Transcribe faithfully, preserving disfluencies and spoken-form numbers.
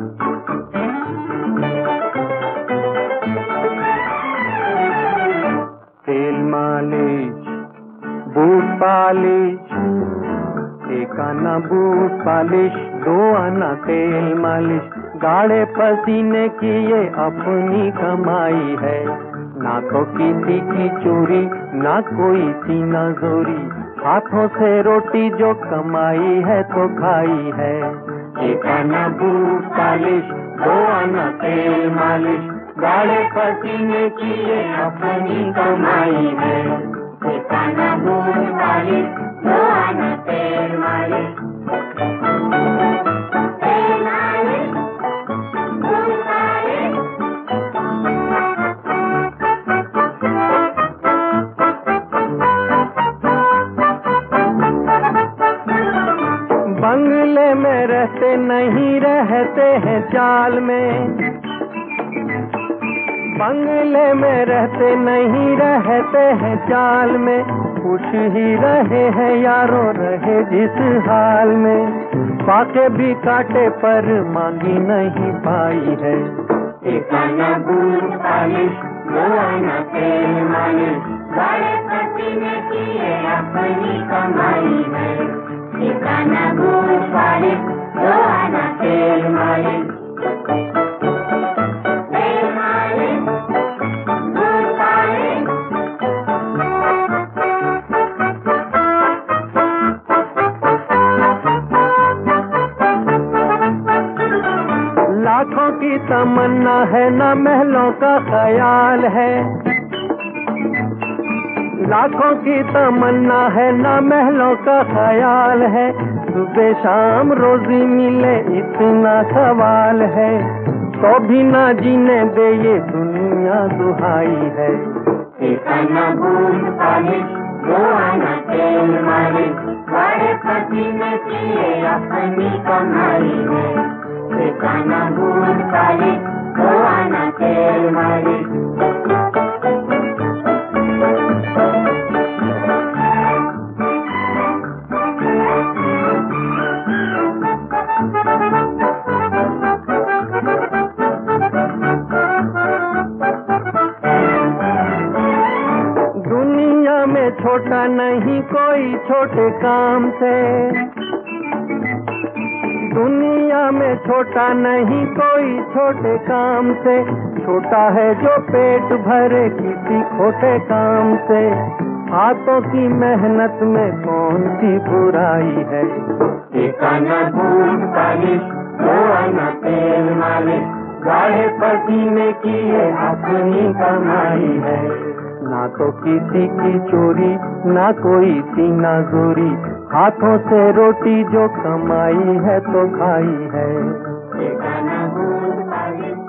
तेल मालिश, boot polish, एक आना बूट पालिश, दो आना तेल मालिश, गाढ़े पसीने की ये अपनी कमाई है। ना तो किसी की चोरी, ना कोई सीना जोरी, हाथों से रोटी जो कमाई है तो खाई है। एक आना बूट पालिश, दो आना तेल मालिश, गाढ़े पसीने की ये अपनी कमाई है। एक आना बूट पालिश, दो आना तेल मालिश, तेल मालिश, बूट पालिश। बंगले में रहते नहीं रहते हैं चाल में, बंगले में रहते नहीं रहते हैं चाल में, खुश ही रहे हैं यारों रहे जिस हाल में, पाके भी काटे पर मांगी नहीं पाई है। एक आना बूट पालिश, दो आना तेल मालिश, गाढ़े पसीने की ये अपनी कमाई है। एक आना बूट पालिश, दो आना तेल मालिश, तेल मालिश, बूट पालिश। लाखों की तमन्ना है ना महलों का ख्याल है, लाखों की तमन्ना है ना महलों का ख्याल है, सुबह शाम रोजी मिले इतना सवाल है, तो भी ना जीने दे ये दुनिया दुहाई है। एक आना बूट पालिश, दो आना तेल मालिश, गाढ़े पसीने की ये अपनी कमाई है। एक आना बूट पालिश, दो आना तेल मालिश। दुनिया में छोटा नहीं कोई छोटे काम से, दुनिया में छोटा नहीं कोई छोटे काम से, छोटा है जो पेट भरे किसी खोटे काम से, हाथों की मेहनत में कौन सी बुराई है। एक आना बूट पालिश, दो आना तेल मालिश, गाढ़े पसीने की ये अपनी कमाई है। ना तो किसी की चोरी, ना कोई सीना जोरी, हाथों से रोटी जो कमाई है तो खाई है। एक आना बूट पालिश।